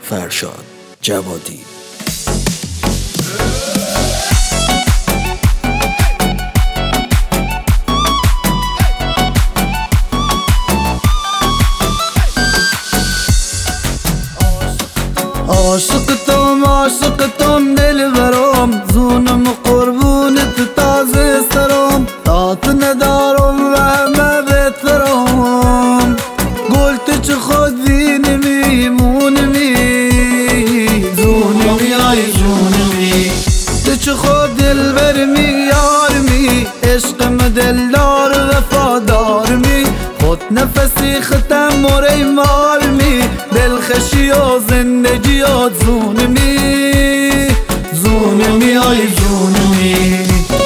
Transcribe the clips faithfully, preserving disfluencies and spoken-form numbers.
فرشاد جوادی. عاشقتم عاشقتم دلبرم، زونم قربونت تازه سرم، دات ندارم و همه بهترم. گلت چه خود وینمی مونمی، زونمی آی زونمی، تو چه خود دلبرمی یارمی، عشقم دلدار وفادارمی، خود نفسی ختم موری مارمی، دلخشی و زندگی و زونمی، زونمی آی زونمی.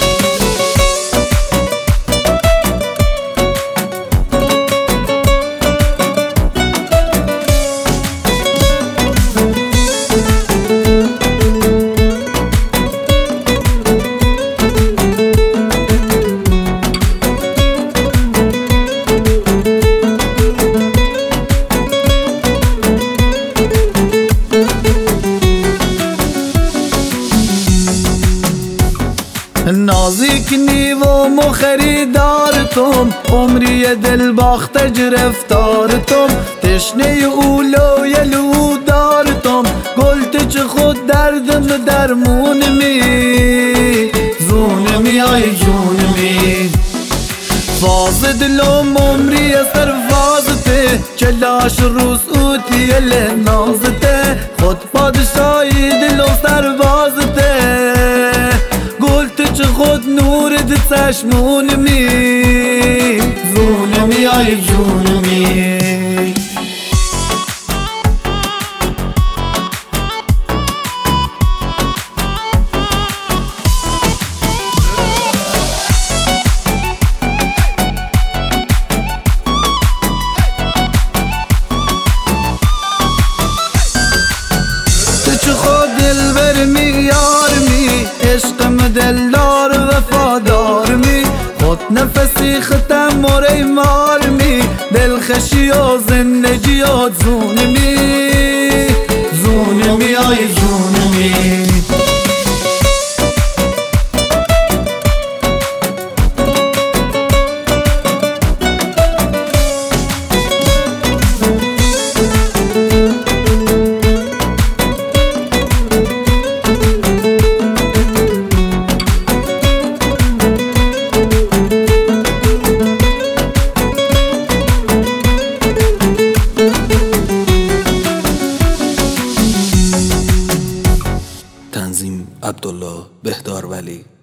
نازک نیو مو خریدارتم، عمری دل باخته گرفتارتم، تشنه اولو یلو دارتم، گلت چه خود دردم درمونمی، زونمی آی جونمی. فاز دلم عمری سر فازته، چلاش روز اوتی ال نازته، خود پادشاهی دل و سربازته، گلت چه خود نور د چشمونمی، زونمی آی جونمی. چه خود دلبرمی یارمی، عشقم دلدار وفادارمی، خود نفسی ختم موری مارمی، دلخشی و زندگی و زونمی، زونمی آی زونمی. تنظیم عبدالله بهدارولی.